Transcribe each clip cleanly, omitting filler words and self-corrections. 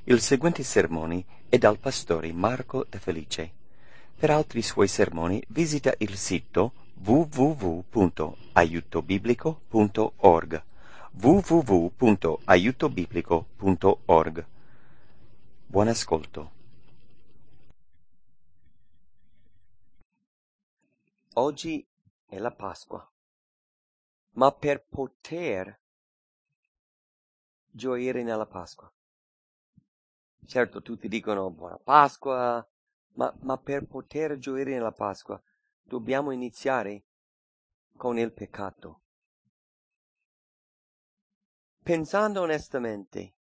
Il seguente sermone è dal pastore Marco De Felice. Per altri suoi sermoni visita il sito www.aiutobiblico.org www.aiutobiblico.org. Buon ascolto. Oggi è la Pasqua, ma per poter gioire nella Pasqua. Certo, tutti dicono buona Pasqua, ma per poter gioire nella Pasqua dobbiamo iniziare con il peccato. Pensando onestamente,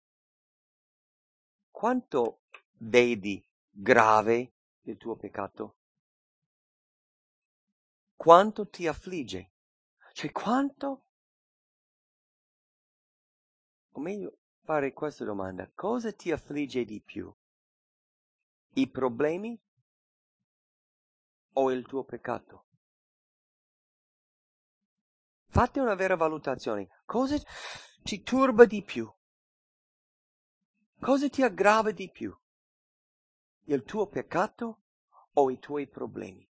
quanto vedi grave il tuo peccato? Quanto ti affligge? Cioè, quanto? O meglio, fare questa domanda: cosa ti affligge di più? I problemi o il tuo peccato? Fate una vera valutazione. Cosa ti turba di più? Cosa ti aggrava di più? Il tuo peccato o i tuoi problemi?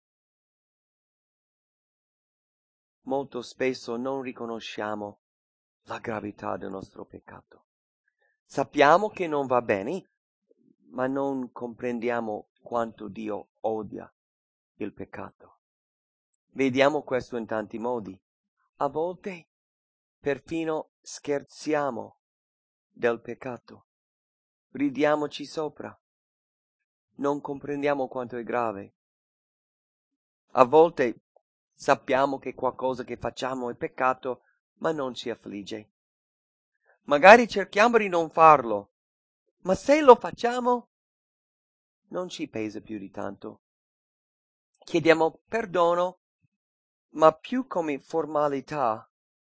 Molto spesso non riconosciamo la gravità del nostro peccato. Sappiamo che non va bene, ma non comprendiamo quanto Dio odia il peccato. Vediamo questo in tanti modi. A volte perfino scherziamo del peccato. Ridiamoci sopra. Non comprendiamo quanto è grave. A volte sappiamo che qualcosa che facciamo è peccato, ma non ci affligge. Magari cerchiamo di non farlo, ma se lo facciamo non ci pesa più di tanto. Chiediamo perdono, ma più come formalità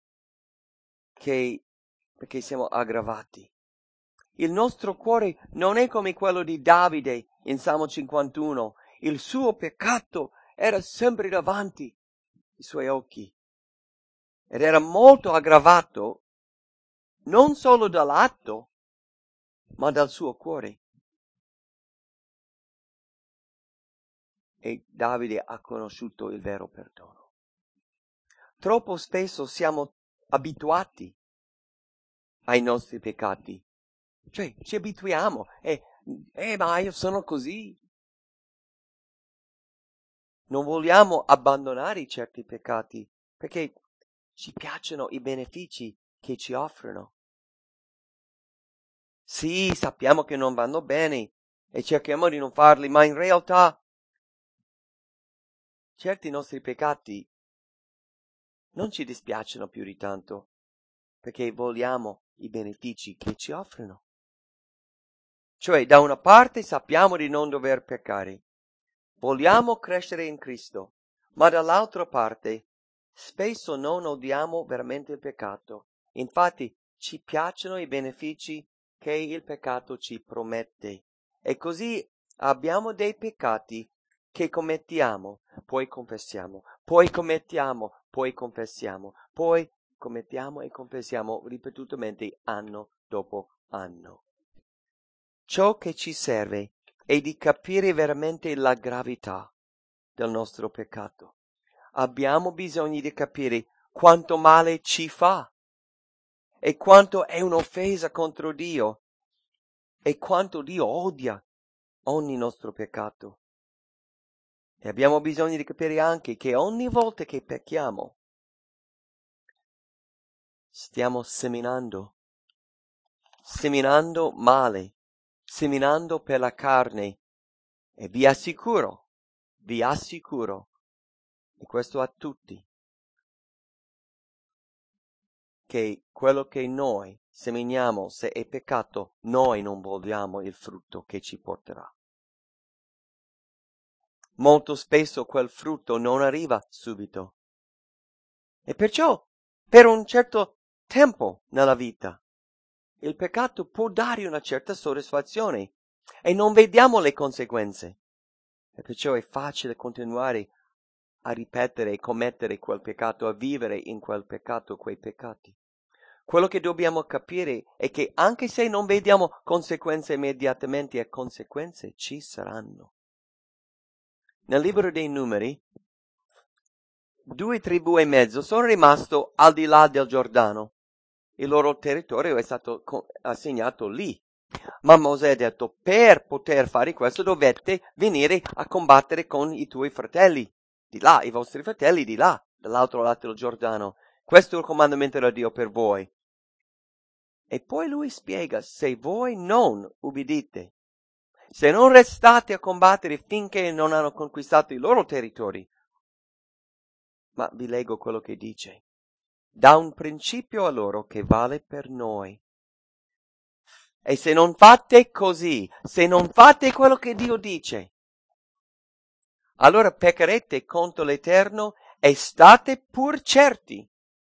che perché siamo aggravati. Il nostro cuore non è come quello di Davide in Salmo 51. Il suo peccato era sempre davanti ai suoi occhi ed era molto aggravato non solo dall'atto, ma dal suo cuore. E Davide ha conosciuto il vero perdono. Troppo spesso siamo abituati ai nostri peccati. Cioè, ci abituiamo. Ma io sono così. Non vogliamo abbandonare certi peccati perché ci piacciono i benefici che ci offrono. Sì, sappiamo che non vanno bene e cerchiamo di non farli, ma in realtà certi nostri peccati non ci dispiacciono più di tanto perché vogliamo i benefici che ci offrono. Cioè, da una parte sappiamo di non dover peccare, vogliamo crescere in Cristo, ma dall'altra parte spesso non odiamo veramente il peccato. Infatti ci piacciono i benefici che il peccato ci promette. E così abbiamo dei peccati che commettiamo, poi confessiamo, poi commettiamo, poi confessiamo, poi commettiamo e confessiamo ripetutamente anno dopo anno. Ciò che ci serve è di capire veramente la gravità del nostro peccato. Abbiamo bisogno di capire quanto male ci fa e quanto è un'offesa contro Dio e quanto Dio odia ogni nostro peccato. E abbiamo bisogno di capire anche che ogni volta che pecchiamo stiamo seminando male, seminando per la carne. E vi assicuro, e questo a tutti, che quello che noi seminiamo, se è peccato, noi non vogliamo il frutto che ci porterà. Molto spesso quel frutto non arriva subito. E perciò, per un certo tempo nella vita, il peccato può dare una certa soddisfazione e non vediamo le conseguenze. E perciò è facile continuare a ripetere e commettere quel peccato, a vivere in quel peccato, quei peccati. Quello che dobbiamo capire è che anche se non vediamo conseguenze immediatamente, e conseguenze ci saranno. Nel libro dei Numeri, 2 tribù e mezzo sono rimasto al di là del Giordano. Il loro territorio è stato assegnato lì. Ma Mosè ha detto, per poter fare questo dovete venire a combattere con i tuoi fratelli di là, i vostri fratelli di là, dall'altro lato del Giordano. Questo è il comandamento da Dio per voi. E poi lui spiega, se voi non ubbidite, se non restate a combattere finché non hanno conquistato i loro territori. Ma vi leggo quello che dice. Da un principio a loro che vale per noi. E se non fate così, se non fate quello che Dio dice, allora peccherete contro l'Eterno e state pur certi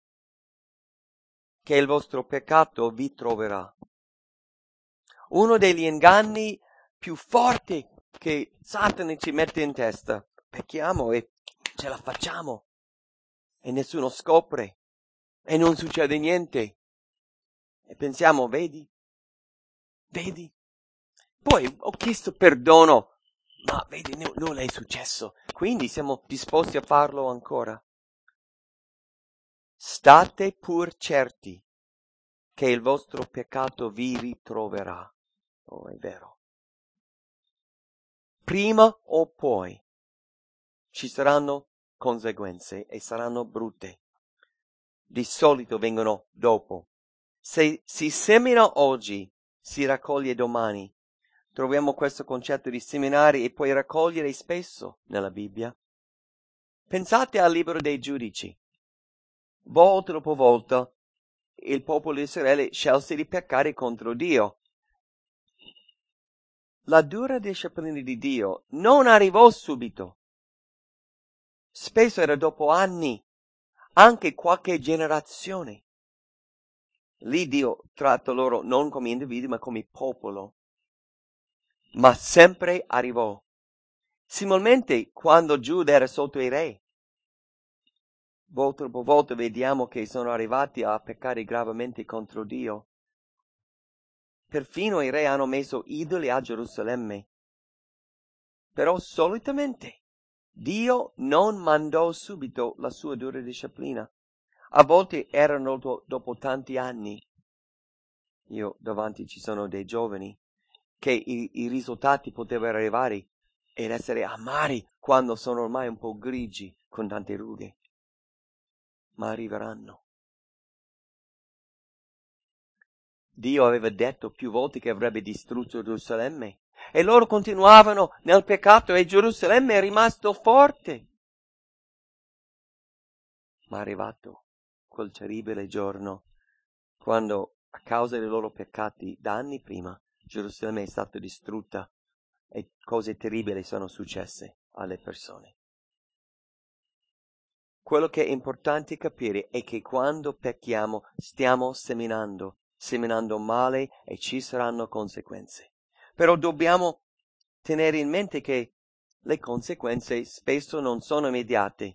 che il vostro peccato vi troverà. Uno degli inganni più forti che Satana ci mette in testa. Pecchiamo e ce la facciamo. E nessuno scopre. E non succede niente. E pensiamo, vedi? Poi ho chiesto perdono, ma vedi, nulla è successo. Quindi siamo disposti a farlo ancora. State pur certi che il vostro peccato vi ritroverà. Oh, è vero. Prima o poi ci saranno conseguenze e saranno brutte. Di solito vengono dopo. Se si semina oggi, si raccoglie domani. Troviamo questo concetto di seminare e poi raccogliere spesso nella Bibbia. Pensate al libro dei giudici. Volta dopo volta il popolo di Israele scelse di peccare contro Dio. La dura disciplina di Dio non arrivò subito. Spesso era dopo anni, anche qualche generazione. Lì Dio tratta loro non come individui ma come popolo. Ma sempre arrivò. Similmente quando Giuda era sotto i re. Volta dopo volta vediamo che sono arrivati a peccare gravemente contro Dio. Perfino i re hanno messo idoli a Gerusalemme. Però solitamente Dio non mandò subito la sua dura disciplina. A volte erano dopo tanti anni. Io davanti ci sono dei giovani che i risultati potevano arrivare ed essere amari quando sono ormai un po' grigi con tante rughe. Ma arriveranno. Dio aveva detto più volte che avrebbe distrutto Gerusalemme e loro continuavano nel peccato e Gerusalemme è rimasto forte. Ma è arrivato quel terribile giorno quando a causa dei loro peccati da anni prima Gerusalemme è stata distrutta e cose terribili sono successe alle persone. Quello che è importante capire è che quando pecchiamo stiamo seminando male e ci saranno conseguenze. Però dobbiamo tenere in mente che le conseguenze spesso non sono immediate.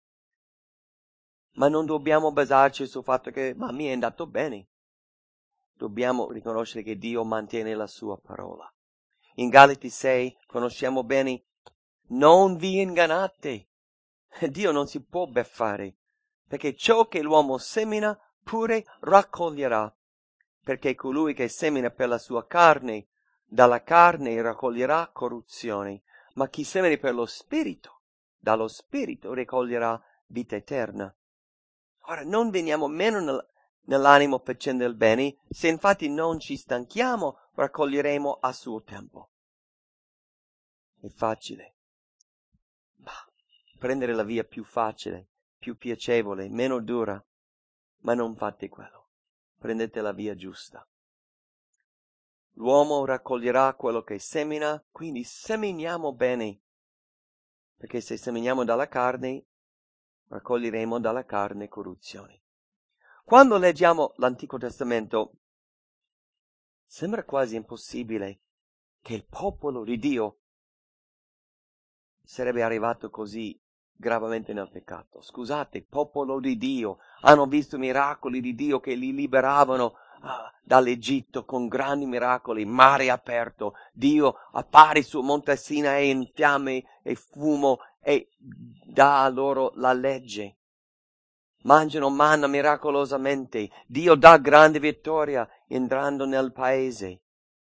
Ma non dobbiamo basarci sul fatto che ma mi è andato bene. Dobbiamo riconoscere che Dio mantiene la sua parola. In Galati 6 conosciamo bene, non vi ingannate. Dio non si può beffare, perché ciò che l'uomo semina pure raccoglierà, perché colui che semina per la sua carne, dalla carne raccoglierà corruzione, ma chi semina per lo spirito, dallo spirito raccoglierà vita eterna. Ora, non veniamo meno nell'animo facendo il bene, se infatti non ci stanchiamo, raccoglieremo a suo tempo. È facile. Prendere la via più facile, più piacevole, meno dura, ma non fate quello. Prendete la via giusta. L'uomo raccoglierà quello che semina, quindi seminiamo bene, perché se seminiamo dalla carne, raccoglieremo dalla carne corruzione. Quando leggiamo l'Antico Testamento, sembra quasi impossibile che il popolo di Dio sarebbe arrivato così gravemente nel peccato. Scusate, popolo di Dio, hanno visto miracoli di Dio che li liberavano dall'Egitto con grandi miracoli, mare aperto, Dio appare su Monte Sinai in fiamme e fumo e dà loro la legge. Mangiano manna miracolosamente, Dio dà grande vittoria entrando nel paese.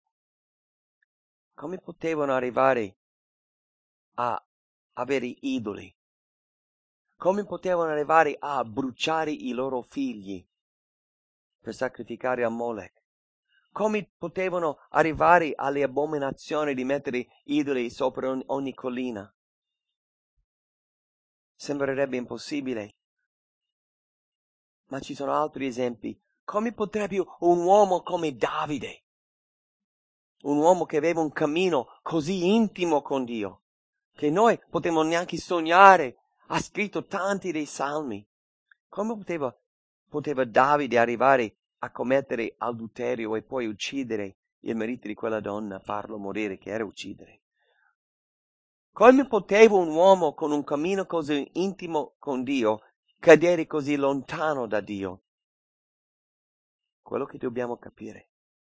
Come potevano arrivare a avere idoli? Come potevano arrivare a bruciare i loro figli per sacrificare a Molech? Come potevano arrivare alle abominazioni di mettere idoli sopra ogni collina? Sembrerebbe impossibile. Ma ci sono altri esempi. Come potrebbe un uomo come Davide, un uomo che aveva un cammino così intimo con Dio, che noi potremmo neanche sognare, ha scritto tanti dei salmi. Come poteva Davide arrivare a commettere adulterio e poi uccidere il marito di quella donna, farlo morire, che era uccidere? Come poteva un uomo con un cammino così intimo con Dio cadere così lontano da Dio? Quello che dobbiamo capire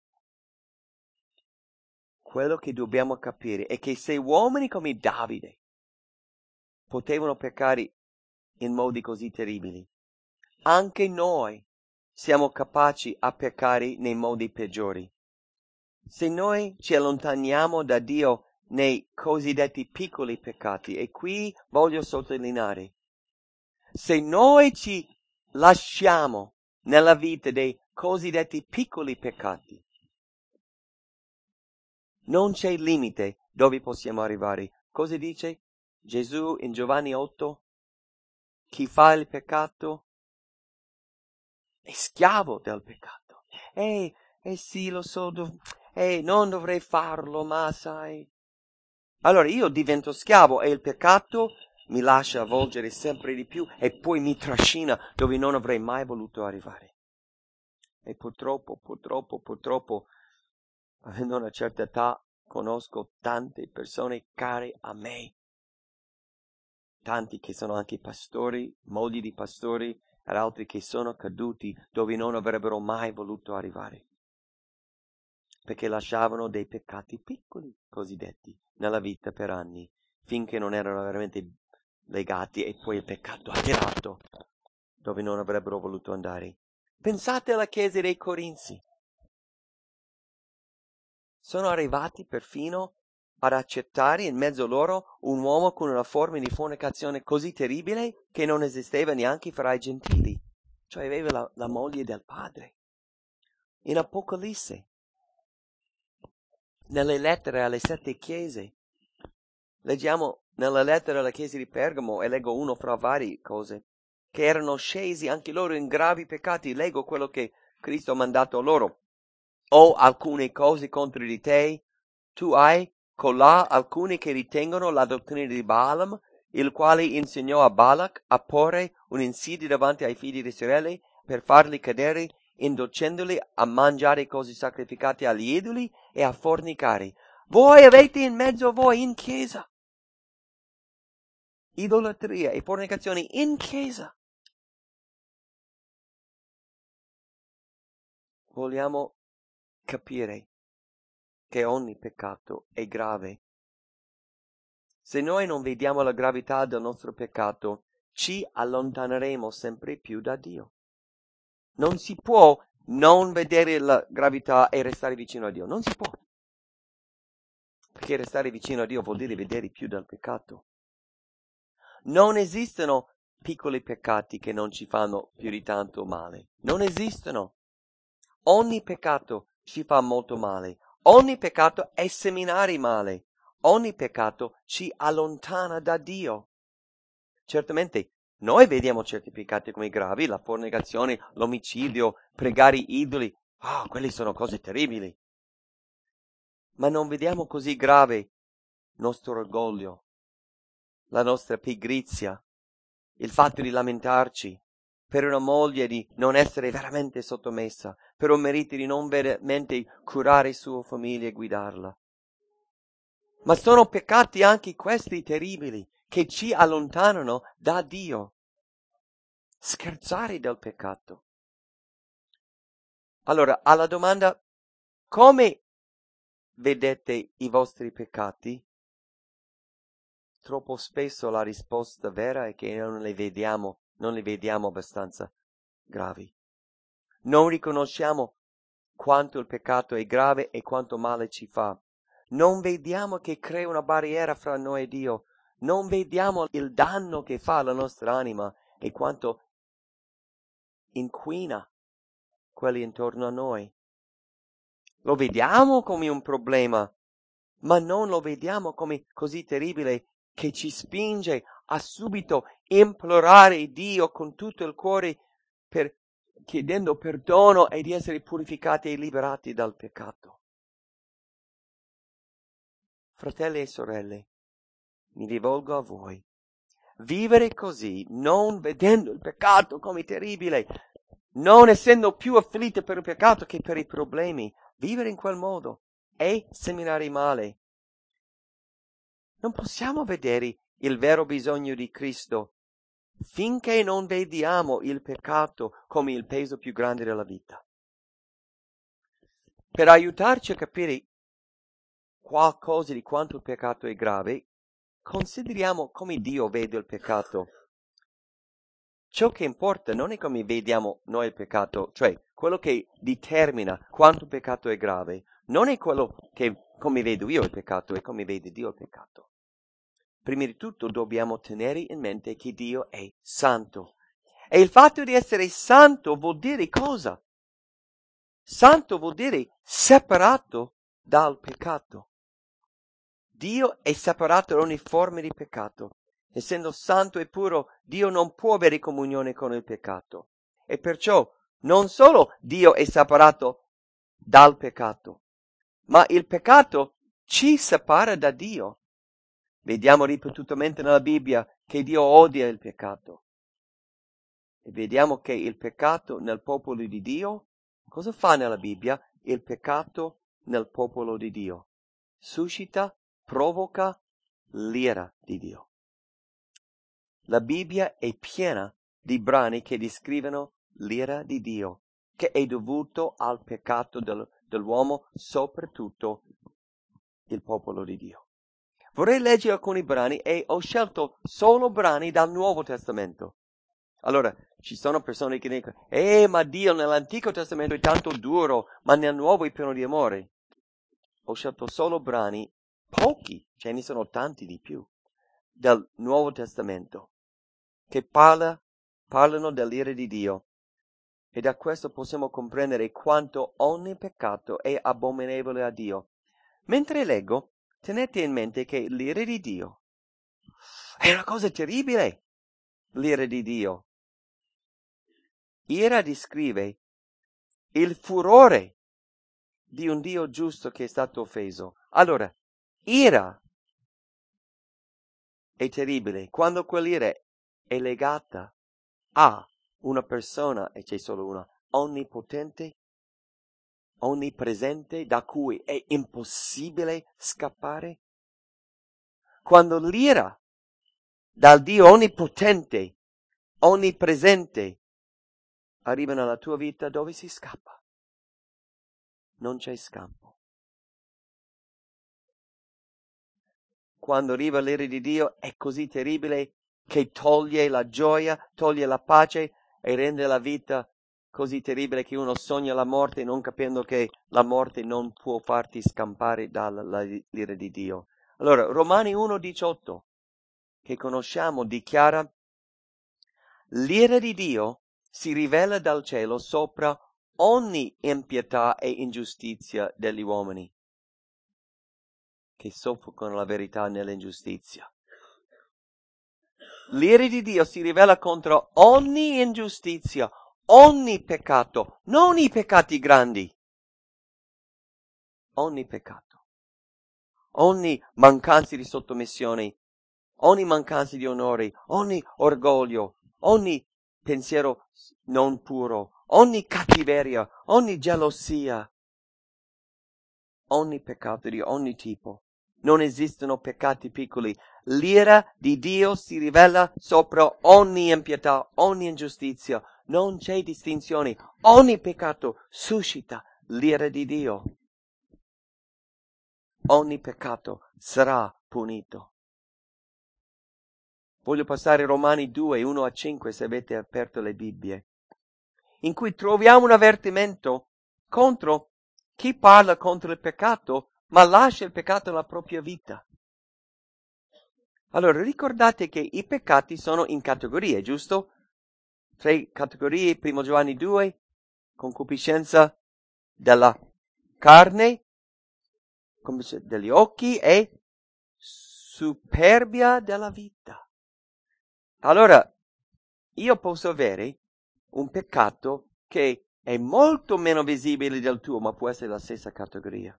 è che se uomini come Davide potevano peccare in modi così terribili, anche noi siamo capaci a peccare nei modi peggiori. Se noi ci allontaniamo da Dio nei cosiddetti piccoli peccati, e qui voglio sottolineare, se noi ci lasciamo nella vita dei cosiddetti piccoli peccati, non c'è limite dove possiamo arrivare. Cosa dice Gesù in Giovanni 8? Chi fa il peccato è schiavo del peccato. Sì, lo so, non dovrei farlo, ma sai. Allora io divento schiavo e il peccato mi lascia avvolgere sempre di più e poi mi trascina dove non avrei mai voluto arrivare. E purtroppo, avendo una certa età, conosco tante persone care a me, tanti che sono anche pastori, mogli di pastori, ed altri che sono caduti dove non avrebbero mai voluto arrivare, perché lasciavano dei peccati piccoli, cosiddetti, nella vita per anni, finché non erano veramente legati e poi il peccato ha tirato dove non avrebbero voluto andare. Pensate alla chiesa dei Corinzi. Sono arrivati perfino ad accettare in mezzo loro un uomo con una forma di fornicazione così terribile che non esisteva neanche fra i gentili, cioè aveva la moglie del padre. In Apocalisse, nelle lettere alle 7 chiese, leggiamo nella lettera alla chiesa di Pergamo, e leggo uno fra varie cose, che erano scesi anche loro in gravi peccati. Leggo quello che Cristo ha mandato loro. Ho alcune cose contro di te, tu hai colà alcuni che ritengono la dottrina di Balaam, il quale insegnò a Balak a porre un'insidia davanti ai figli di Israele per farli cadere, inducendoli a mangiare cose sacrificate agli idoli e a fornicare. Voi avete in mezzo a voi in chiesa idolatria e fornicazione in chiesa. Vogliamo capire che ogni peccato è grave. Se noi non vediamo la gravità del nostro peccato, ci allontaneremo sempre più da Dio. Non si può non vedere la gravità e restare vicino a Dio. Non si può. Perché restare vicino a Dio vuol dire vedere più del peccato. Non esistono piccoli peccati che non ci fanno più di tanto male. Non esistono. Ogni peccato ci fa molto male. Ogni peccato è seminare male. Ogni peccato ci allontana da Dio. Certamente noi vediamo certi peccati come gravi, la fornicazione, l'omicidio, pregare gli idoli. Quelli sono cose terribili. Ma non vediamo così grave il nostro orgoglio, la nostra pigrizia, il fatto di lamentarci per una moglie di non essere veramente sottomessa, per un marito di non veramente curare sua famiglia e guidarla. Ma sono peccati anche questi terribili, che ci allontanano da Dio. Scherzare del peccato. Allora, alla domanda, come vedete i vostri peccati? Troppo spesso la risposta vera è che non li vediamo abbastanza gravi. Non riconosciamo quanto il peccato è grave e quanto male ci fa. Non vediamo che crea una barriera fra noi e Dio. Non vediamo il danno che fa alla nostra anima e quanto inquina quelli intorno a noi. Lo vediamo come un problema, ma non lo vediamo come così terribile che ci spinge a subito implorare Dio con tutto il cuore chiedendo perdono e di essere purificati e liberati dal peccato. Fratelli e sorelle, mi rivolgo a voi. Vivere così, non vedendo il peccato come terribile, non essendo più afflitti per il peccato che per i problemi, vivere in quel modo è seminare male. Non possiamo vedere il vero bisogno di Cristo finché non vediamo il peccato come il peso più grande della vita. Per aiutarci a capire qualcosa di quanto il peccato è grave, consideriamo come Dio vede il peccato. Ciò che importa non è come vediamo noi il peccato, cioè quello che determina quanto il peccato è grave, non è quello che come vedo io il peccato, è come vede Dio il peccato. Prima di tutto dobbiamo tenere in mente che Dio è santo. E il fatto di essere santo vuol dire cosa? Santo vuol dire separato dal peccato. Dio è separato da ogni forma di peccato. Essendo santo e puro, Dio non può avere comunione con il peccato. E perciò non solo Dio è separato dal peccato, ma il peccato ci separa da Dio. Vediamo ripetutamente nella Bibbia che Dio odia il peccato. E vediamo che il peccato nel popolo di Dio, cosa fa nella Bibbia? Il peccato nel popolo di Dio suscita, provoca l'ira di Dio. La Bibbia è piena di brani che descrivono l'ira di Dio, che è dovuto al peccato dell'uomo, soprattutto il popolo di Dio. Vorrei leggere alcuni brani e ho scelto solo brani dal Nuovo Testamento. Allora, ci sono persone che dicono, ma Dio nell'Antico Testamento è tanto duro, ma nel Nuovo è pieno di amore. Ho scelto solo brani, pochi, ce ne sono tanti di più, del Nuovo Testamento, che parlano dell'ira di Dio. E da questo possiamo comprendere quanto ogni peccato è abominevole a Dio. Mentre leggo, tenete in mente che l'ira di Dio è una cosa terribile, l'ira di Dio. Ira descrive il furore di un Dio giusto che è stato offeso. Allora, ira è terribile quando quell'ira è legata a una persona, e c'è solo una, onnipotente, onnipresente, da cui è impossibile scappare. Quando l'ira dal Dio onnipotente, onnipresente, arriva nella tua vita, dove si scappa? Non c'è scampo. Quando arriva l'ira di Dio è così terribile che toglie la gioia, toglie la pace e rende la vita così terribile che uno sogna la morte non capendo che la morte non può farti scampare dall'ira di Dio. Allora, Romani 1,18, che conosciamo, dichiara: l'ira di Dio si rivela dal cielo sopra ogni impietà e ingiustizia degli uomini che soffocano la verità nell'ingiustizia. L'ira di Dio si rivela contro ogni ingiustizia, ogni peccato, non i peccati grandi, ogni peccato, ogni mancanza di sottomissione, ogni mancanza di onore, ogni orgoglio, ogni pensiero non puro, ogni cattiveria, ogni gelosia, ogni peccato di ogni tipo. Non esistono peccati piccoli. L'ira di Dio si rivela sopra ogni impietà, ogni ingiustizia. Non c'è distinzione. Ogni peccato suscita l'ira di Dio. Ogni peccato sarà punito. Voglio passare a Romani 2, 1-5, se avete aperto le Bibbie, in cui troviamo un avvertimento contro chi parla contro il peccato, ma lascia il peccato nella propria vita. Allora, ricordate che i peccati sono in categorie, giusto? 3 categorie, 1 Giovanni 2, concupiscenza della carne, degli occhi e superbia della vita. Allora, io posso avere un peccato che è molto meno visibile del tuo, ma può essere la stessa categoria.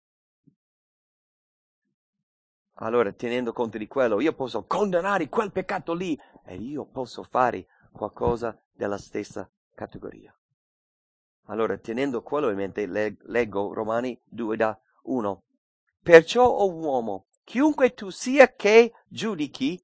Allora, tenendo conto di quello, io posso condannare quel peccato lì e io posso fare qualcosa della stessa categoria. Allora, tenendo quello in mente, leggo Romani 2:1. Perciò, o uomo, chiunque tu sia che giudichi,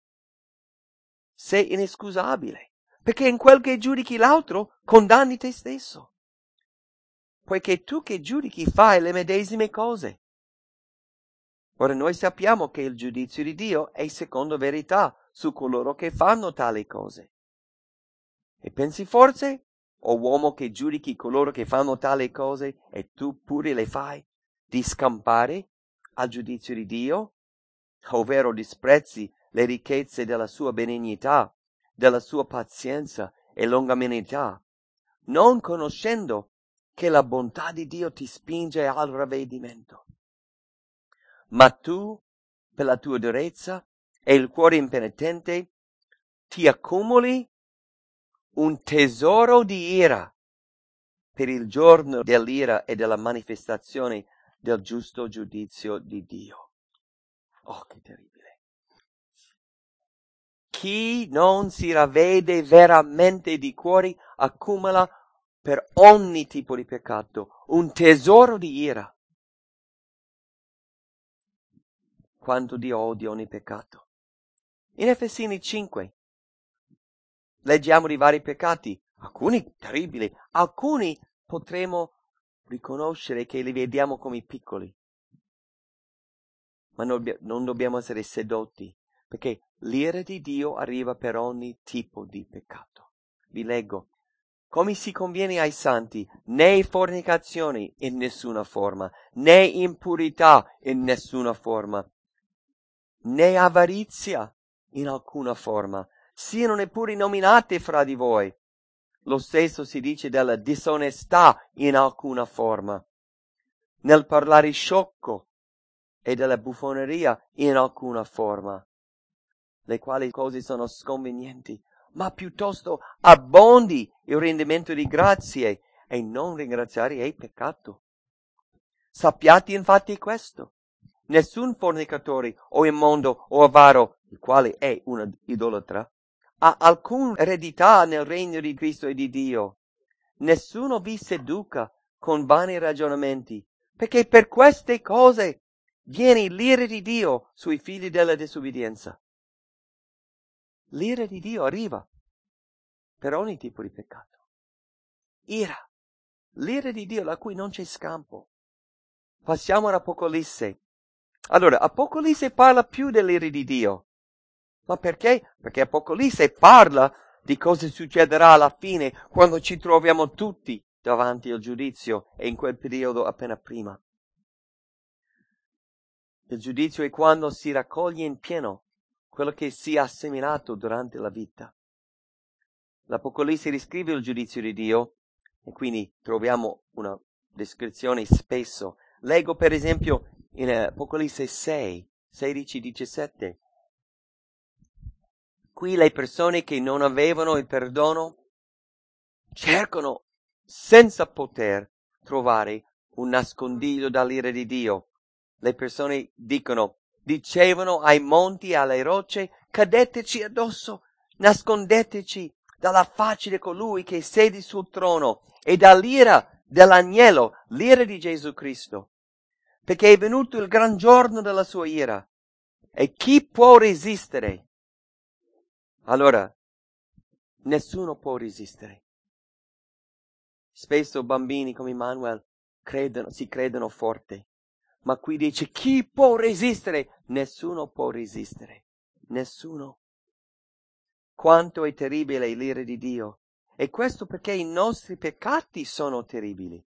sei inescusabile, perché in quel che giudichi l'altro, condanni te stesso. Poiché tu che giudichi fai le medesime cose. Ora noi sappiamo che il giudizio di Dio è secondo verità su coloro che fanno tali cose. E pensi forse, o uomo che giudichi coloro che fanno tali cose e tu pure le fai, di scampare al giudizio di Dio? Ovvero disprezzi le ricchezze della sua benignità, della sua pazienza e longanimità, non conoscendo che la bontà di Dio ti spinge al ravvedimento. Ma tu, per la tua durezza e il cuore impenitente, ti accumuli un tesoro di ira per il giorno dell'ira e della manifestazione del giusto giudizio di Dio. Oh, che terribile! Chi non si ravvede veramente di cuore accumula per ogni tipo di peccato un tesoro di ira, quanto di odio ogni peccato. In Efesini 5 leggiamo di vari peccati, alcuni terribili, alcuni potremo riconoscere che li vediamo come piccoli, ma non dobbiamo essere sedotti, perché l'ira di Dio arriva per ogni tipo di peccato. Vi leggo. Come si conviene ai santi, né fornicazione in nessuna forma, né impurità in nessuna forma, né avarizia in alcuna forma, siano neppure nominate fra di voi. Lo stesso si dice della disonestà in alcuna forma, nel parlare sciocco e della buffoneria in alcuna forma, le quali cose sono sconvenienti, ma piuttosto abbondi il rendimento di grazie, e non ringraziare è peccato. Sappiate infatti questo: nessun fornicatore o immondo o avaro, il quale è un idolatra, ha alcun eredità nel regno di Cristo e di Dio. Nessuno vi seduca con vani ragionamenti, perché per queste cose viene l'ira di Dio sui figli della disobbedienza. L'ira di Dio arriva per ogni tipo di peccato. L'ira di Dio, da cui non c'è scampo. Passiamo all'Apocalisse. Allora, Apocalisse parla più dell'ira di Dio. Ma perché? Perché Apocalisse parla di cosa succederà alla fine, quando ci troviamo tutti davanti al giudizio, e in quel periodo appena prima. Il giudizio è quando si raccoglie in pieno quello che si è assimilato durante la vita. L'Apocalisse descrive il giudizio di Dio, e quindi troviamo una descrizione spesso. Leggo per esempio in Apocalisse 6, 16-17. Qui le persone che non avevano il perdono cercano senza poter trovare un nascondiglio dall'ira di Dio. Le persone dicevano ai monti e alle rocce: cadeteci addosso, nascondeteci dalla faccia di colui che siede sul trono e dall'ira dell'agnello, l'ira di Gesù Cristo. perché è venuto il gran giorno della sua ira. E chi può resistere? Allora, nessuno può resistere. Spesso bambini come Manuel si credono forti, ma qui dice chi può resistere? Nessuno può resistere. Nessuno. Quanto è terribile l'ira di Dio. E questo perché i nostri peccati sono terribili.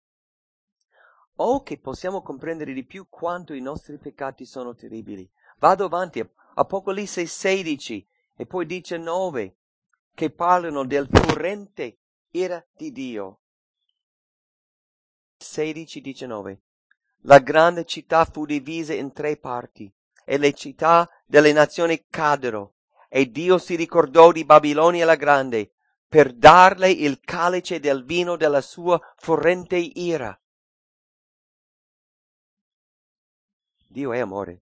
O che possiamo comprendere di più quanto i nostri peccati sono terribili. Vado avanti, Apocalisse 16 e poi 19, che parlano del furente ira di Dio. 16-19. La grande città fu divisa in 3 parti, e le città delle nazioni caddero, e Dio si ricordò di Babilonia la grande, per darle il calice del vino della sua furente ira. Dio è amore.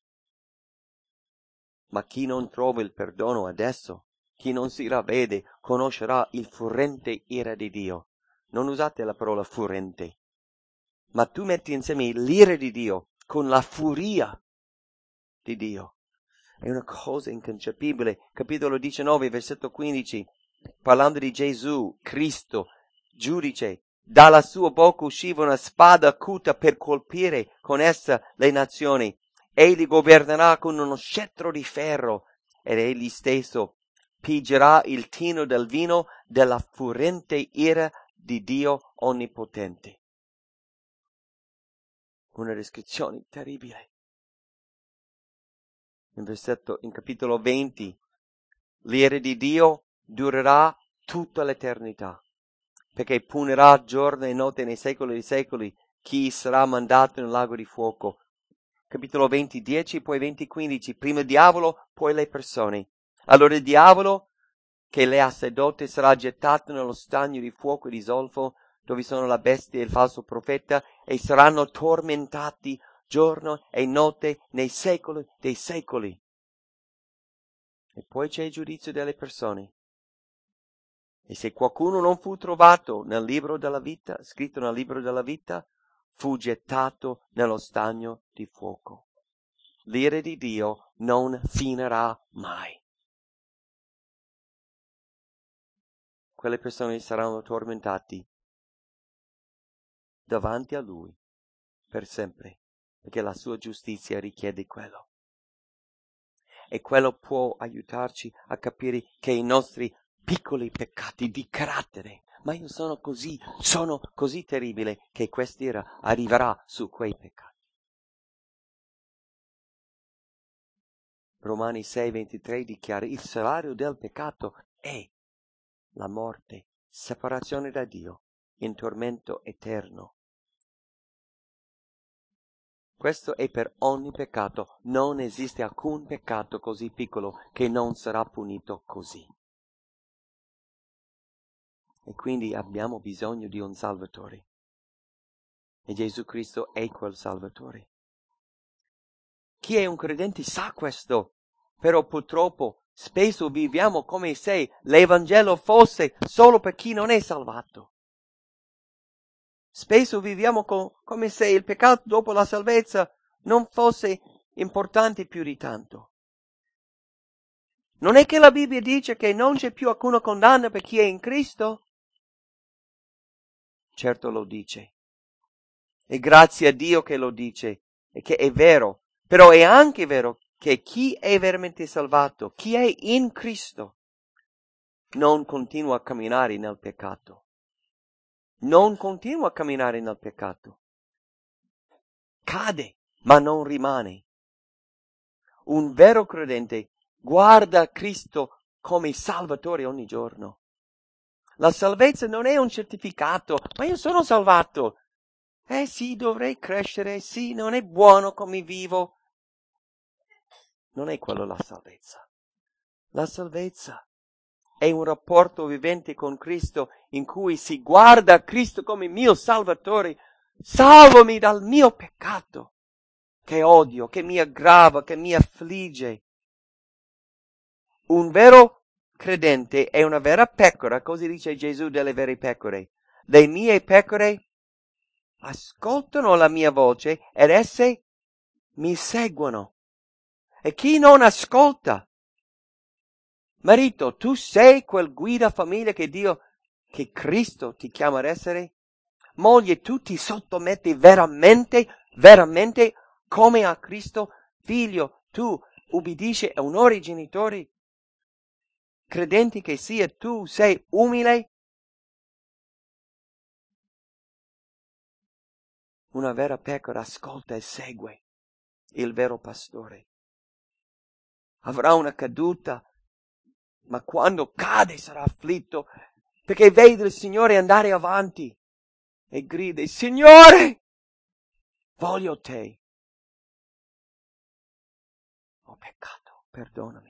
Ma chi non trova il perdono adesso, chi non si ravvede, conoscerà il furente ira di Dio. Non usate la parola furente, ma tu metti insieme l'ira di Dio con la furia di Dio. È una cosa inconcepibile. Capitolo 19, versetto 15, parlando di Gesù, Cristo, giudice. Dalla sua bocca usciva una spada acuta per colpire con essa le nazioni. Egli governerà con uno scettro di ferro, ed egli stesso pigerà il tino del vino della furente ira di Dio onnipotente. Una descrizione terribile. In capitolo 20, l'ira di Dio durerà tutta l'eternità, perché punirà giorno e notte nei secoli dei secoli chi sarà mandato nel lago di fuoco. Capitolo 20, 10, poi 20, 15, prima il diavolo, poi le persone. Allora il diavolo, che le ha sedotte, sarà gettato nello stagno di fuoco e di zolfo, dove sono la bestia e il falso profeta, e saranno tormentati giorno e notte nei secoli dei secoli. E poi c'è il giudizio delle persone. E se qualcuno non fu trovato nel libro della vita, scritto nel libro della vita, fu gettato nello stagno di fuoco. L'ira di Dio non finirà mai. Quelle persone saranno tormentati davanti a Lui per sempre, perché la sua giustizia richiede quello. E quello può aiutarci a capire che i nostri piccoli peccati di carattere, ma io sono così terribile, che quest'ira arriverà su quei peccati. Romani 6:23 dichiara: il salario del peccato è la morte, separazione da Dio, in tormento eterno. Questo è per ogni peccato. Non esiste alcun peccato così piccolo che non sarà punito così. E quindi abbiamo bisogno di un Salvatore. E Gesù Cristo è quel Salvatore. Chi è un credente sa questo, però purtroppo spesso viviamo come se l'Evangelo fosse solo per chi non è salvato. Spesso viviamo come se il peccato dopo la salvezza non fosse importante più di tanto. Non è che la Bibbia dice che non c'è più alcuna condanna per chi è in Cristo? Certo lo dice. E grazie a Dio che lo dice, e che è vero. Però è anche vero che chi è veramente salvato, chi è in Cristo, non continua a camminare nel peccato. Non continua a camminare nel peccato. Cade, ma non rimane. Un vero credente guarda Cristo come Salvatore ogni giorno. La salvezza non è un certificato, ma io sono salvato. Sì, dovrei crescere, sì, non è buono come vivo. Non è quello la salvezza. La salvezza è un rapporto vivente con Cristo in cui si guarda Cristo come mio Salvatore. Salvami dal mio peccato, che odio, che mi aggrava, che mi affligge. Un vero credente è una vera pecora, così dice Gesù delle vere pecore. Le mie pecore ascoltano la mia voce ed esse mi seguono. E chi non ascolta? Marito, tu sei quel guida famiglia che Cristo ti chiama ad essere? Moglie, tu ti sottometti veramente come a Cristo? Figlio, tu ubbidisci e onori i genitori? Credenti che sia, tu sei umile? Una vera pecora ascolta e segue il vero pastore. Avrà una caduta, ma quando cade sarà afflitto, perché vede il Signore andare avanti e grida: Signore, voglio te. Ho peccato, perdonami.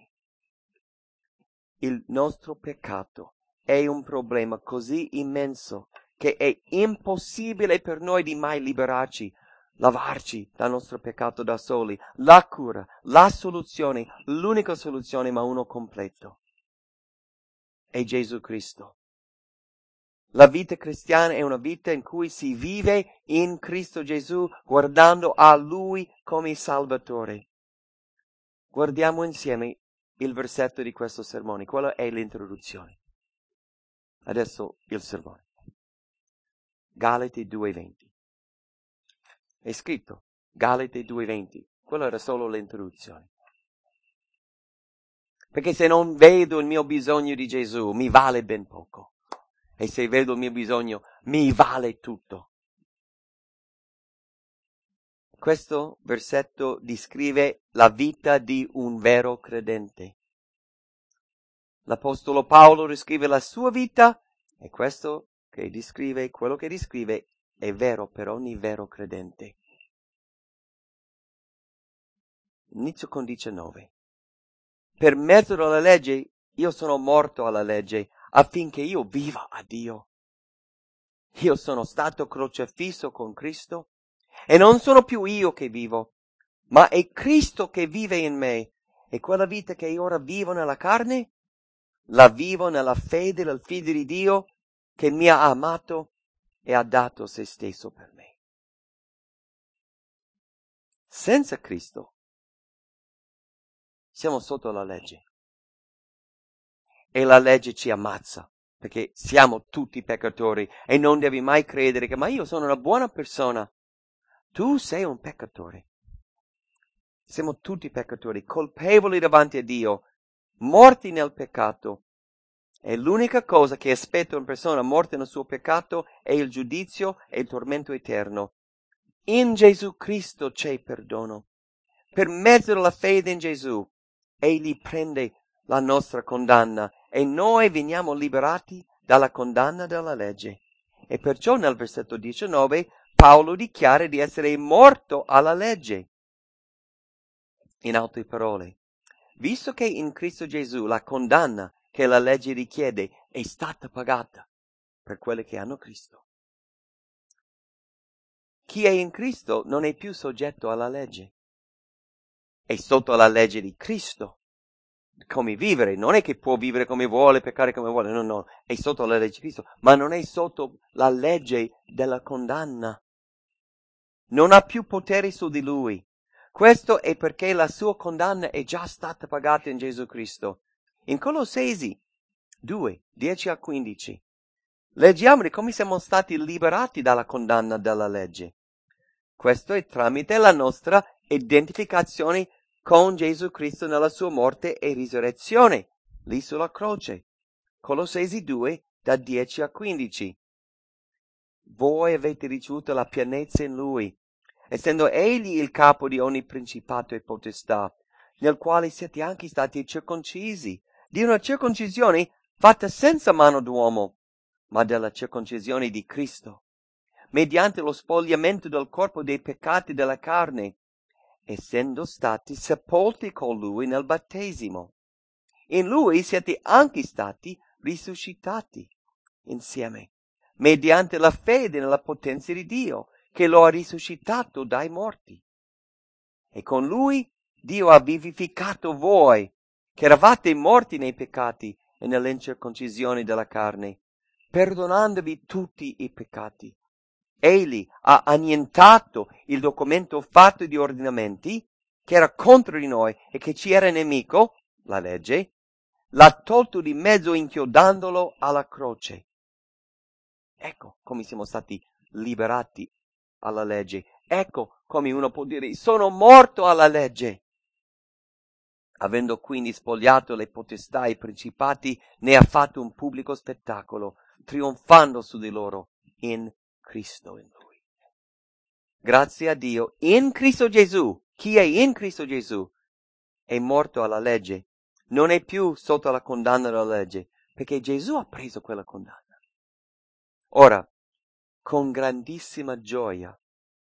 Il nostro peccato è un problema così immenso che è impossibile per noi di mai liberarci, lavarci dal nostro peccato da soli. La cura, la soluzione, l'unica soluzione, ma uno completo, è Gesù Cristo. La vita cristiana è una vita in cui si vive in Cristo Gesù, guardando a Lui come Salvatore. Guardiamo insieme il versetto di questo sermone, quella è l'introduzione. Adesso il sermone. Galati 2:20. È scritto Galati 2:20. Quello era solo l'introduzione. Perché se non vedo il mio bisogno di Gesù, mi vale ben poco. E se vedo il mio bisogno, mi vale tutto. Questo versetto descrive la vita di un vero credente. L'Apostolo Paolo descrive la sua vita e quello che descrive è vero per ogni vero credente. Inizio con 19. Per mezzo della legge io sono morto alla legge affinché io viva a Dio. Io sono stato crocifisso con Cristo e non sono più io che vivo, ma è Cristo che vive in me. E quella vita che io ora vivo nella carne, la vivo nella fede del Figlio di Dio che mi ha amato e ha dato se stesso per me. Senza Cristo siamo sotto la legge. E la legge ci ammazza, perché siamo tutti peccatori e non devi mai credere che ma io sono una buona persona. Tu sei un peccatore. Siamo tutti peccatori, colpevoli davanti a Dio, morti nel peccato. E l'unica cosa che aspetta una persona morta nel suo peccato è il giudizio e il tormento eterno. In Gesù Cristo c'è perdono. Per mezzo della fede in Gesù, Egli prende la nostra condanna e noi veniamo liberati dalla condanna della legge. E perciò nel versetto 19 Paolo dichiara di essere morto alla legge. In altre parole, visto che in Cristo Gesù la condanna che la legge richiede è stata pagata per quelli che hanno Cristo, chi è in Cristo non è più soggetto alla legge. È sotto la legge di Cristo. Come vivere, non è che può vivere come vuole, peccare come vuole, no, è sotto la legge di Cristo, ma non è sotto la legge della condanna. Non ha più potere su di lui. Questo è perché la sua condanna è già stata pagata in Gesù Cristo. In Colossesi 2, 10-15, leggiamo di come siamo stati liberati dalla condanna della legge. Questo è tramite la nostra identificazione con Gesù Cristo nella sua morte e risurrezione, lì sulla croce. Colossesi 2, da 10-15. Voi avete ricevuto la pienezza in Lui, essendo Egli il capo di ogni principato e potestà, nel quale siete anche stati circoncisi, di una circoncisione fatta senza mano d'uomo, ma della circoncisione di Cristo, mediante lo spogliamento del corpo dei peccati della carne, essendo stati sepolti con Lui nel battesimo. In Lui siete anche stati risuscitati insieme, mediante la fede nella potenza di Dio, che lo ha risuscitato dai morti. E con Lui Dio ha vivificato voi, che eravate morti nei peccati e nell'incirconcisione della carne, perdonandovi tutti i peccati. egli ha annientato il documento fatto di ordinamenti che era contro di noi e che ci era nemico, la legge, l'ha tolto di mezzo inchiodandolo alla croce. Ecco come siamo stati liberati alla legge. Ecco come uno può dire: sono morto alla legge. Avendo quindi spogliato le potestà e i principati, ne ha fatto un pubblico spettacolo, trionfando su di loro in Cristo, in Lui. Grazie a Dio, in Cristo Gesù. Chi è in Cristo Gesù è morto alla legge. Non è più sotto la condanna della legge, perché Gesù ha preso quella condanna. Ora, con grandissima gioia,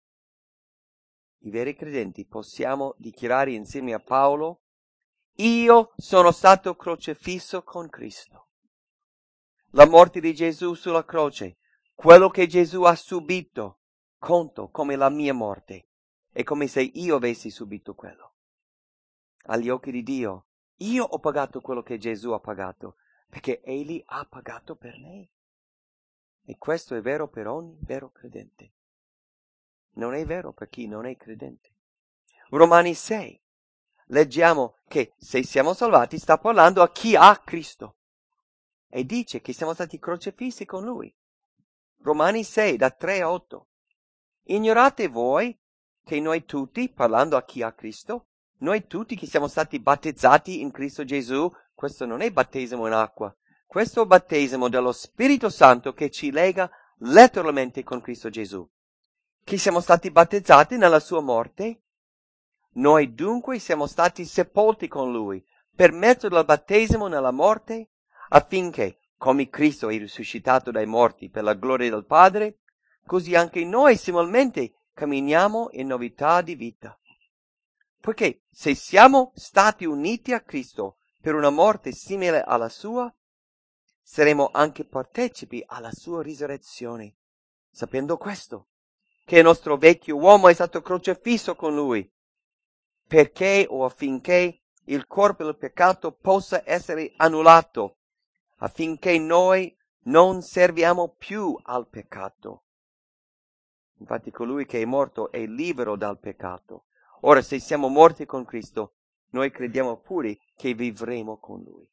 i veri credenti possiamo dichiarare insieme a Paolo: io sono stato crocefisso con Cristo. La morte di Gesù sulla croce, quello che Gesù ha subito, conto come la mia morte. È come se io avessi subito quello. Agli occhi di Dio, io ho pagato quello che Gesù ha pagato, perché Egli ha pagato per me. E questo è vero per ogni vero credente. Non è vero per chi non è credente. Romani 6. Leggiamo che se siamo salvati sta parlando a chi ha Cristo. E dice che siamo stati crocefissi con Lui. Romani 6, da 3 a 8. Ignorate voi che noi tutti, parlando a chi ha Cristo, noi tutti che siamo stati battezzati in Cristo Gesù, questo non è battesimo in acqua, questo è il battesimo dello Spirito Santo che ci lega letteralmente con Cristo Gesù. Che siamo stati battezzati nella sua morte, noi dunque siamo stati sepolti con Lui per mezzo del battesimo nella morte, affinché, come Cristo è risuscitato dai morti per la gloria del Padre, così anche noi similmente camminiamo in novità di vita. Poiché se siamo stati uniti a Cristo per una morte simile alla sua, saremo anche partecipi alla sua risurrezione, sapendo questo, che il nostro vecchio uomo è stato crocefisso con Lui, perché o affinché il corpo del peccato possa essere annullato, affinché noi non serviamo più al peccato. Infatti colui che è morto è libero dal peccato. Ora, se siamo morti con Cristo, noi crediamo pure che vivremo con Lui.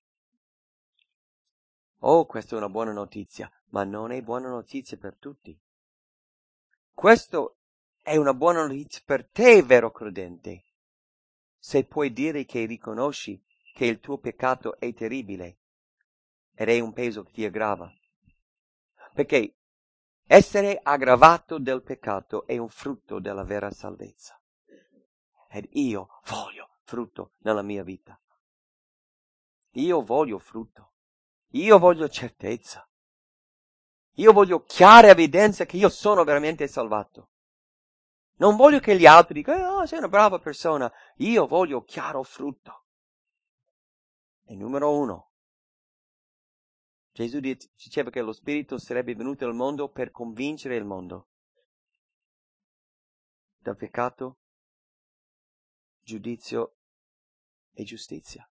Oh, questa è una buona notizia, ma non è buona notizia per tutti. Questo è una buona notizia per te, vero credente, se puoi dire che riconosci che il tuo peccato è terribile ed è un peso che ti aggrava. Perché essere aggravato del peccato è un frutto della vera salvezza. Ed io voglio frutto nella mia vita. Io voglio frutto. Io voglio certezza. Io voglio chiara evidenza che io sono veramente salvato. Non voglio che gli altri dicano: oh, sei una brava persona. Io voglio chiaro frutto. E numero 1. Gesù diceva che lo Spirito sarebbe venuto al mondo per convincere il mondo del peccato, giudizio e giustizia.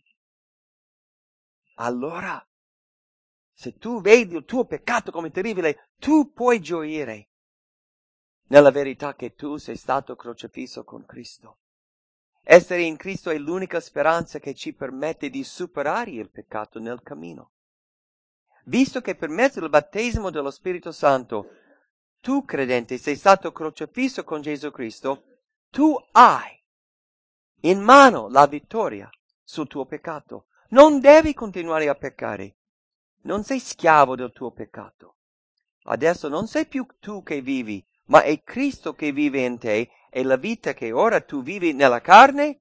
Allora, se tu vedi il tuo peccato come terribile, tu puoi gioire nella verità che tu sei stato crocefisso con Cristo. Essere in Cristo è l'unica speranza che ci permette di superare il peccato nel cammino. Visto che per mezzo del battesimo dello Spirito Santo tu, credente, sei stato crocefisso con Gesù Cristo, tu hai in mano la vittoria sul tuo peccato. Non devi continuare a peccare. Non sei schiavo del tuo peccato. Adesso non sei più tu che vivi, ma è Cristo che vive in te, e la vita che ora tu vivi nella carne,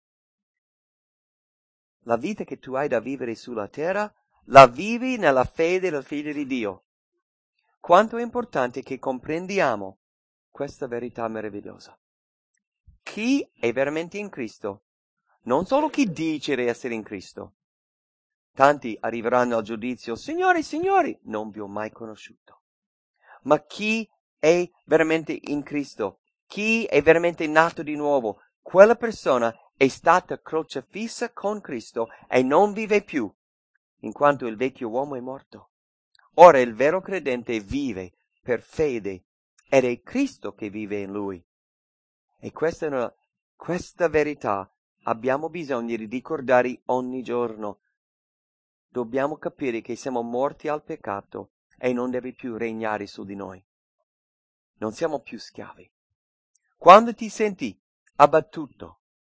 la vita che tu hai da vivere sulla terra, la vivi nella fede del Figlio di Dio. Quanto è importante che comprendiamo questa verità meravigliosa. Chi è veramente in Cristo? Non solo chi dice di essere in Cristo. Tanti arriveranno al giudizio: Signori, Signori, non vi ho mai conosciuto. Ma chi è veramente in Cristo? Chi è veramente nato di nuovo? Quella persona è stata crocefissa con Cristo e non vive più, in quanto il vecchio uomo è morto. Ora il vero credente vive per fede ed è Cristo che vive in lui. E questa verità abbiamo bisogno di ricordare ogni giorno. Dobbiamo capire che siamo morti al peccato e non deve più regnare su di noi. Non siamo più schiavi. Quando ti senti abbattuto,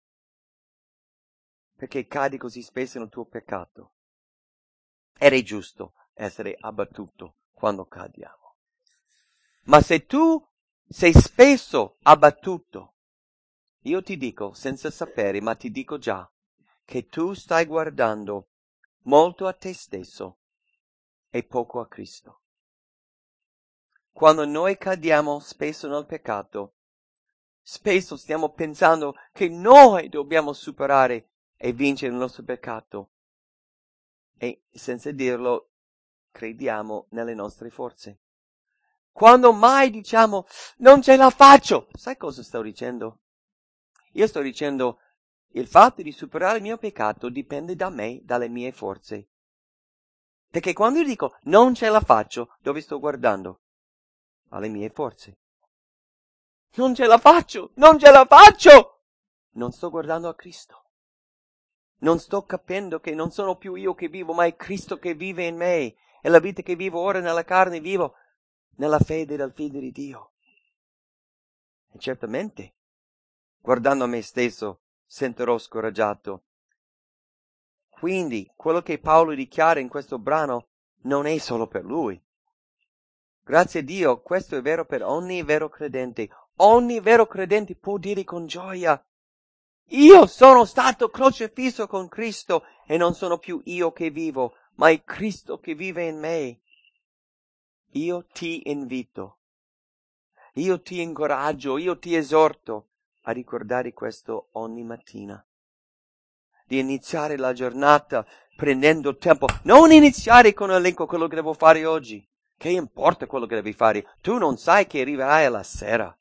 perché cadi così spesso nel tuo peccato, ed è giusto essere abbattuto quando cadiamo. Ma se tu sei spesso abbattuto, io ti dico, senza sapere, ma ti dico già, che tu stai guardando molto a te stesso e poco a Cristo. Quando noi cadiamo spesso nel peccato, spesso stiamo pensando che noi dobbiamo superare e vincere il nostro peccato. E senza dirlo, crediamo nelle nostre forze. Quando mai diciamo, non ce la faccio, sai cosa sto dicendo? Io sto dicendo, il fatto di superare il mio peccato dipende da me, dalle mie forze. Perché quando io dico, non ce la faccio, dove sto guardando? Alle mie forze. Non ce la faccio! Non ce la faccio! Non sto guardando a Cristo. Non sto capendo che non sono più io che vivo, ma è Cristo che vive in me. E la vita che vivo ora nella carne vivo nella fede del Figlio di Dio. E certamente, guardando a me stesso, sentirò scoraggiato. Quindi, quello che Paolo dichiara in questo brano non è solo per lui. Grazie a Dio, questo è vero per ogni vero credente. Ogni vero credente può dire con gioia, io sono stato crocifisso con Cristo e non sono più io che vivo, ma è Cristo che vive in me. Io ti invito, io ti incoraggio, io ti esorto a ricordare questo ogni mattina. Di iniziare la giornata prendendo tempo, non iniziare con l'elenco quello che devo fare oggi. Che importa quello che devi fare? Tu non sai che arriverai alla sera.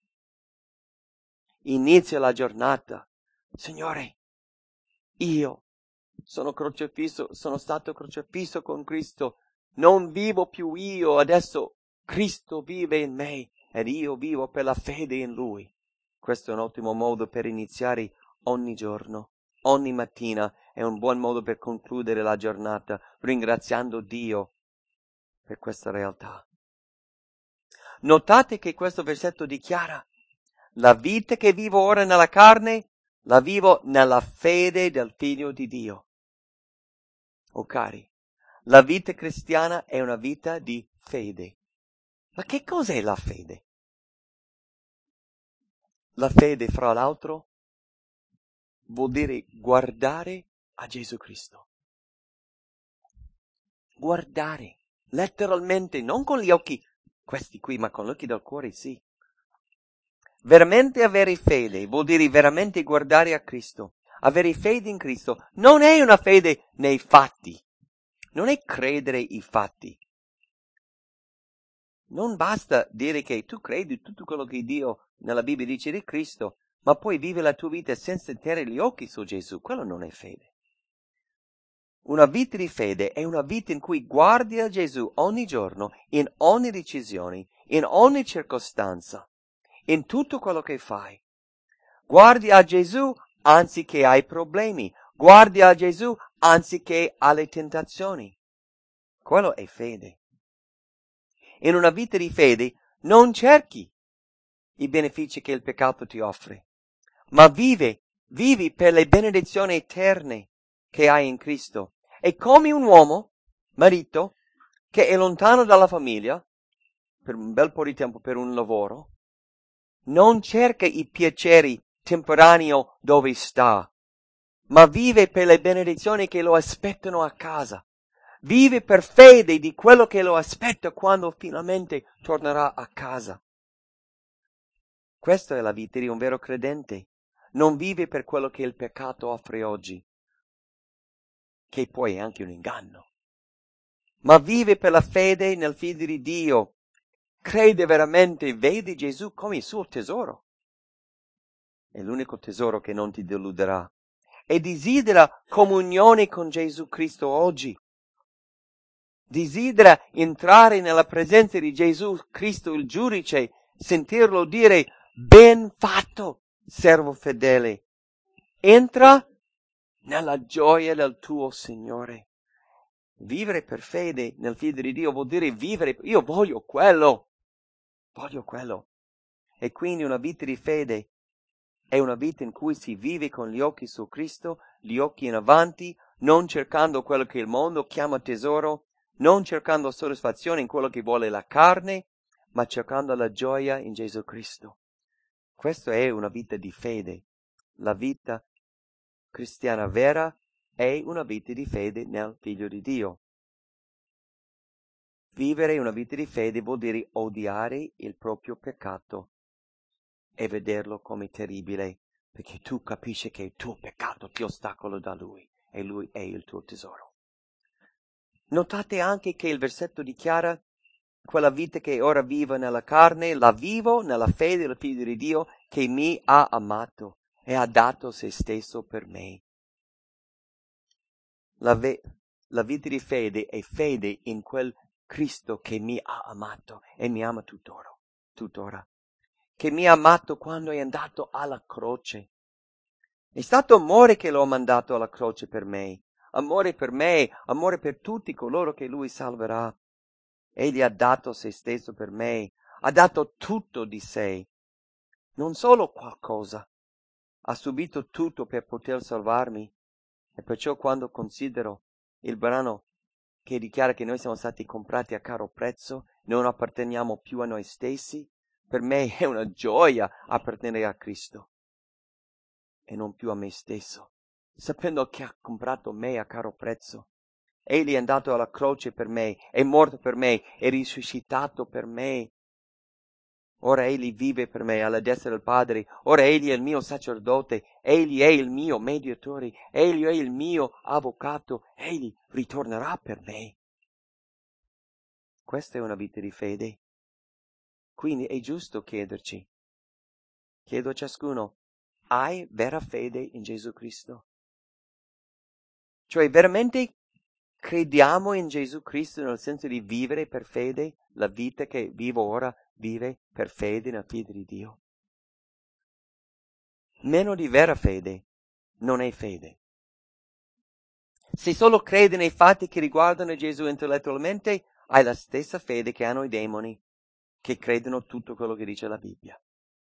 Inizia la giornata. Signore, io sono stato crocifisso con Cristo. Non vivo più io, adesso Cristo vive in me ed io vivo per la fede in Lui. Questo è un ottimo modo per iniziare ogni giorno, ogni mattina. È un buon modo per concludere la giornata, ringraziando Dio per questa realtà. Notate che questo versetto dichiara, la vita che vivo ora nella carne, la vivo nella fede del Figlio di Dio. Oh cari, la vita cristiana è una vita di fede. Ma che cos'è la fede? La fede, fra l'altro, vuol dire guardare a Gesù Cristo. Guardare, letteralmente, non con gli occhi questi qui, ma con gli occhi del cuore, sì. Veramente avere fede vuol dire veramente guardare a Cristo. Avere fede in Cristo non è una fede nei fatti, non è credere i fatti. Non basta dire che tu credi tutto quello che Dio nella Bibbia dice di Cristo, ma poi vivi la tua vita senza tenere gli occhi su Gesù. Quello non è fede. Una vita di fede è una vita in cui guardi a Gesù ogni giorno, in ogni decisione, in ogni circostanza, in tutto quello che fai. Guardi a Gesù anziché ai problemi. Guardi a Gesù anziché alle tentazioni. Quello è fede. In una vita di fede non cerchi i benefici che il peccato ti offre, ma vivi per le benedizioni eterne che hai in Cristo. E come un uomo, marito, che è lontano dalla famiglia, per un bel po' di tempo per un lavoro, non cerca i piaceri temporanei dove sta, ma vive per le benedizioni che lo aspettano a casa. Vive per fede di quello che lo aspetta quando finalmente tornerà a casa. Questa è la vita di un vero credente. Non vive per quello che il peccato offre oggi, che poi è anche un inganno, ma vive per la fede nel Figlio di Dio. Crede veramente, vede Gesù come il suo tesoro. È l'unico tesoro che non ti deluderà. E desidera comunione con Gesù Cristo oggi. Desidera entrare nella presenza di Gesù Cristo, il giudice, sentirlo dire ben fatto, servo fedele. Entra nella gioia del tuo Signore. Vivere per fede nel Figlio di Dio vuol dire vivere, io voglio quello. E quindi una vita di fede è una vita in cui si vive con gli occhi su Cristo, gli occhi in avanti, non cercando quello che il mondo chiama tesoro, non cercando soddisfazione in quello che vuole la carne, ma cercando la gioia in Gesù Cristo. Questa è una vita di fede. La vita cristiana vera è una vita di fede nel Figlio di Dio. Vivere una vita di fede vuol dire odiare il proprio peccato e vederlo come terribile, perché tu capisci che il tuo peccato ti ostacola da Lui e Lui è il tuo tesoro. Notate anche che il versetto dichiara: quella vita che ora vivo nella carne, la vivo nella fede del Figlio di Dio che mi ha amato e ha dato se stesso per me. La vita di fede è fede in quel Cristo che mi ha amato e mi ama tuttora. Che mi ha amato quando è andato alla croce. È stato amore che lo ha mandato alla croce per me, amore per tutti coloro che Lui salverà. Egli ha dato se stesso per me, ha dato tutto di sé, non solo qualcosa, ha subito tutto per poter salvarmi. E perciò quando considero il brano che dichiara che noi siamo stati comprati a caro prezzo, non apparteniamo più a noi stessi, per me è una gioia appartenere a Cristo e non più a me stesso, sapendo che ha comprato me a caro prezzo. Egli è andato alla croce per me, è morto per me, è risuscitato per me. Ora egli vive per me alla destra del Padre, ora egli è il mio sacerdote, egli è il mio mediatore, egli è il mio avvocato, egli ritornerà per me. Questa è una vita di fede. Quindi è giusto chiederci. Chiedo a ciascuno: hai vera fede in Gesù Cristo? Cioè veramente crediamo in Gesù Cristo nel senso di vivere per fede? La vita che vivo ora vive per fede nel Figlio di Dio? Meno di vera fede non è fede. Se solo credi nei fatti che riguardano Gesù intellettualmente, hai la stessa fede che hanno i demoni, che credono tutto quello che dice la Bibbia.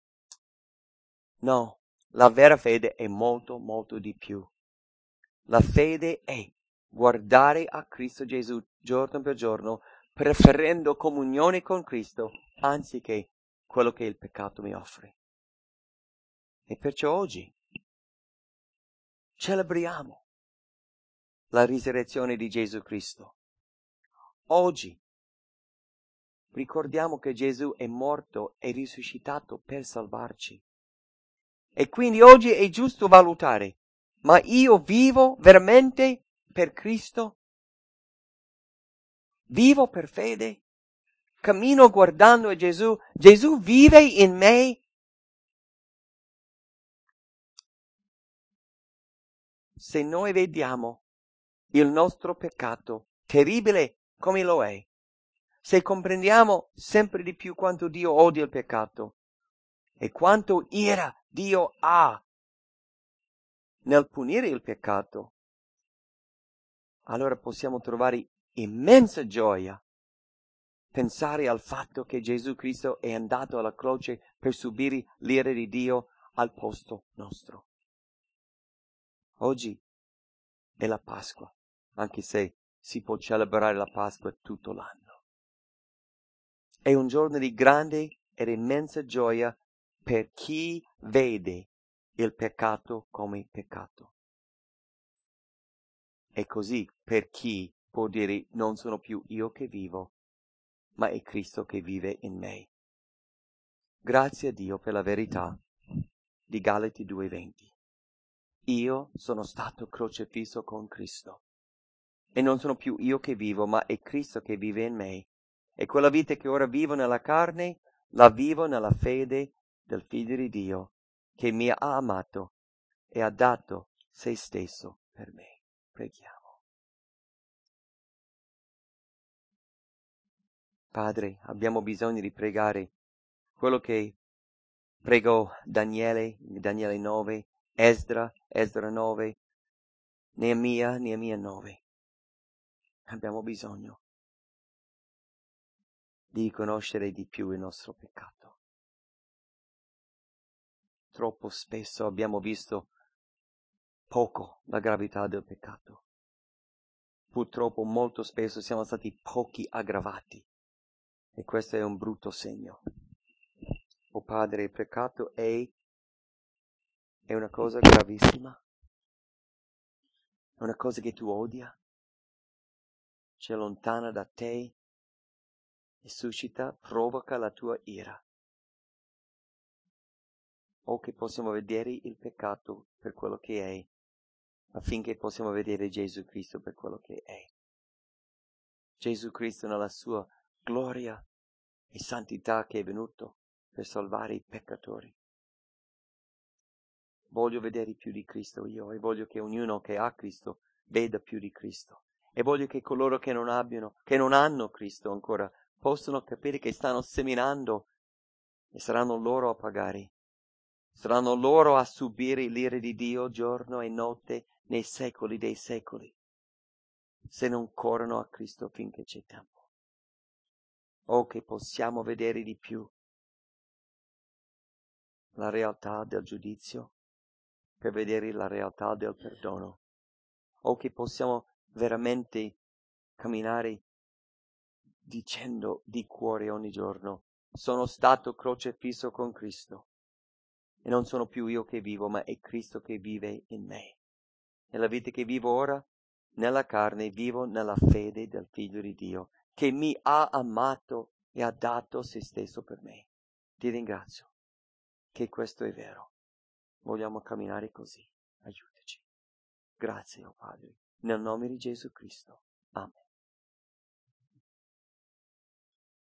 No, la vera fede è molto, molto di più. La fede è guardare a Cristo Gesù giorno per giorno, preferendo comunione con Cristo, anziché quello che il peccato mi offre. E perciò oggi celebriamo la risurrezione di Gesù Cristo. Oggi ricordiamo che Gesù è morto e risuscitato per salvarci. E quindi oggi è giusto valutare: ma io vivo veramente per Cristo? Vivo per fede? Cammino guardando a Gesù? Gesù vive in me? Se noi vediamo il nostro peccato, terribile come lo è, se comprendiamo sempre di più quanto Dio odia il peccato e quanto ira Dio ha nel punire il peccato, allora possiamo trovare immensa gioia pensare al fatto che Gesù Cristo è andato alla croce per subire l'ira di Dio al posto nostro. Oggi è la Pasqua, anche se si può celebrare la Pasqua tutto l'anno. È un giorno di grande ed immensa gioia per chi vede il peccato come peccato. E così per chi può dire: non sono più io che vivo, ma è Cristo che vive in me. Grazie a Dio per la verità di Galati 2:20. Io sono stato crocifisso con Cristo. E non sono più io che vivo, ma è Cristo che vive in me. E quella vita che ora vivo nella carne, la vivo nella fede del Figlio di Dio, che mi ha amato e ha dato se stesso per me. Preghiamo. Padre, abbiamo bisogno di pregare quello che pregò Daniele 9, Esdra 9, Neemia 9. Abbiamo bisogno di conoscere di più il nostro peccato. Troppo spesso abbiamo visto poco la gravità del peccato. Purtroppo molto spesso siamo stati pochi aggravati e questo è un brutto segno. Oh Padre, il peccato è una cosa gravissima, è una cosa che tu odia, ci allontana da te e suscita, provoca la tua ira. O che possiamo vedere il peccato per quello che è, affinché possiamo vedere Gesù Cristo per quello che è. Gesù Cristo nella sua gloria e santità che è venuto per salvare i peccatori. Voglio vedere più di Cristo io e voglio che ognuno che ha Cristo veda più di Cristo. E voglio che coloro che non hanno Cristo ancora, possano capire che stanno seminando e saranno loro a pagare. Saranno loro a subire l'ira di Dio giorno e notte nei secoli dei secoli, se non corrono a Cristo finché c'è tempo. O che possiamo vedere di più la realtà del giudizio per vedere la realtà del perdono. O che possiamo veramente camminare dicendo di cuore ogni giorno: sono stato crocefisso con Cristo e non sono più io che vivo, ma è Cristo che vive in me. E la vita che vivo ora nella carne vivo nella fede del Figlio di Dio, che mi ha amato e ha dato se stesso per me. Ti ringrazio che questo è vero. Vogliamo camminare così. Aiutaci. Grazie, oh Padre, nel nome di Gesù Cristo. Amen.